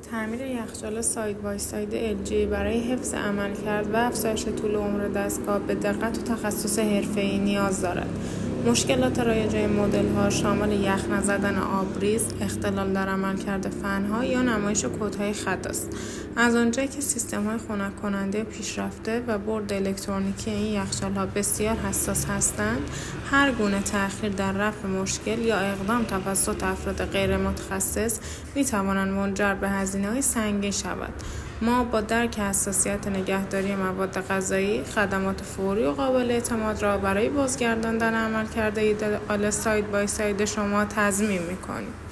تعمیر یخچال ساید بای ساید LG برای حفظ عملکرد و افزایش طول عمر دستگاه به دقت و تخصص حرفه‌ای نیاز دارد. مشکلات رایج این مدل‌ها شامل یخ نزدن آبریز، اختلال در عملکرد فن‌ها یا نمایش کدهای خط است. از آنجایی که سیستم‌های خنک کننده پیشرفته و برد الکترونیکی این یخچال‌ها بسیار حساس هستند، هر گونه تأخیر در رفع مشکل یا اقدام توسط افراد غیر متخصص می‌تواند منجر به هزینه‌های سنگین شود. ما با درک حساسیت نگهداری مواد غذایی، خدمات فوری و قابل اعتماد را برای بازگرداندن عملکرد ایدئال ساید بای ساید شما تضمین می‌کنیم.